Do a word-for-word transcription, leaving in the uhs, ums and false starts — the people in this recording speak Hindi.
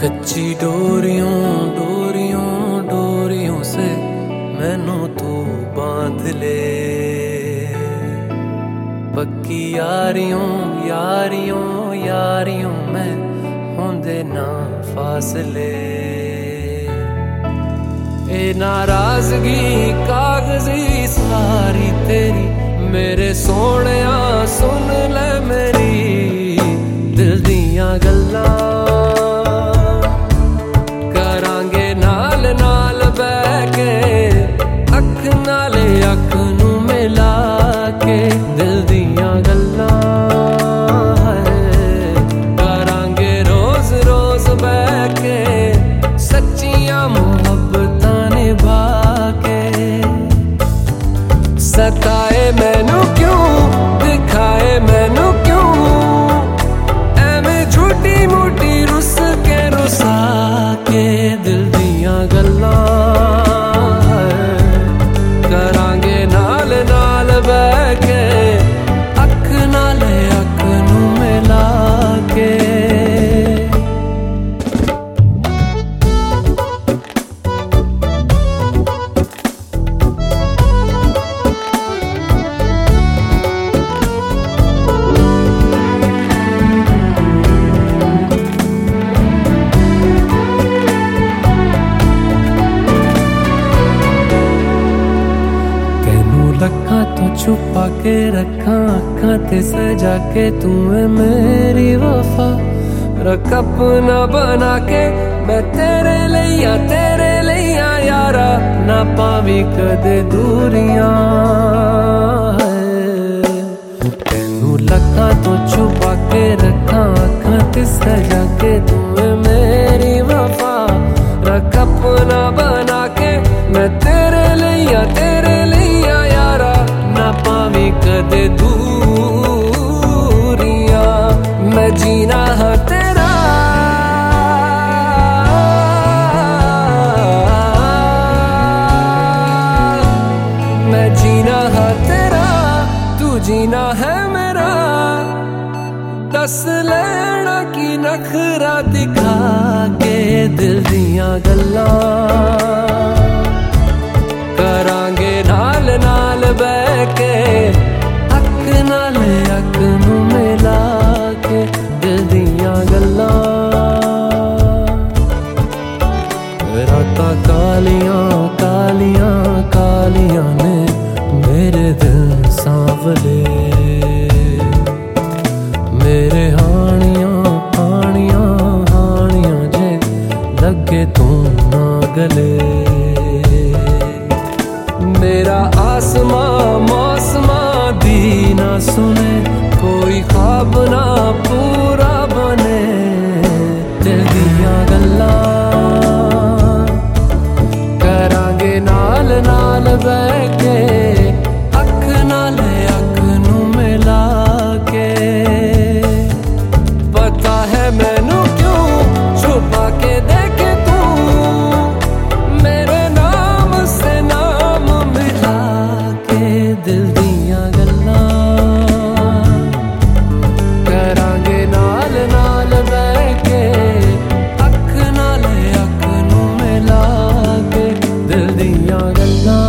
कच्ची डोरियों डोरियों डोरियों से मैनू तू बांध ले, पक्की यारियों यारियों यारियों में होंदे ना फासले। ए नाराजगी कागजी सारी तेरी मेरे सोहणिया सुन ले मेरी दिल दियां गल्लां, करांगे नाल नाल बैठ के अख नाले अख नू मिला के दिल दियां गल्लां करांगे रोज रोज बैठ के सच्चियां मुहब्बतां निभा के। सताए मैनू क्यों दिखाए मैनू क्यों एवें झूठी मूठी रुस के रुसा के दिल दियां गल्लां करांगे नाल नाल बैठ के अख नाल अख नू मिला के। लखा तो छुपा के रखा अखा ते सजा के तू है मेरी वफा, रख अपना बना के मैं तेरे लिया तेरे लिया यारा ना पावी कदे दूरियां। तेनू लखा तो छुपा के रखा अखा ते सजा के तू है मेरी वफा, रख अपना बना के मैं तेरे लिया तेरे लिया यारा ना पावी कदे दूरियां। मैं जीना है तेरा मैं जीना है तेरा तू जीना है मेरा, दस लेना की नखरा दिखा के दिल दियां गल्लां करांगे नाल नाल बैठ के अख नाल अख नू मिला के दिल दियां गल्लां। रातां कालियां कालियां कालियां ने मेरे दिल सांवले, मेरे हानियां हानियां हानियां जे लगे तू ना गले। मेरा आसमां मौसमां दी ना सुने कोई ख्वाब ना पूरा बने दिल दियां गल्लां करांगे नाल नाल बैठ के अख नाल अख नू मिला के। पता है मैनू क्यों छुपा के देखे तू मेरे नाम से नाम मिला के दिल दियां गल्लां करांगे नाल नाल बैठ के अख नाल अख नू मिला के दिल दियां गल्लां।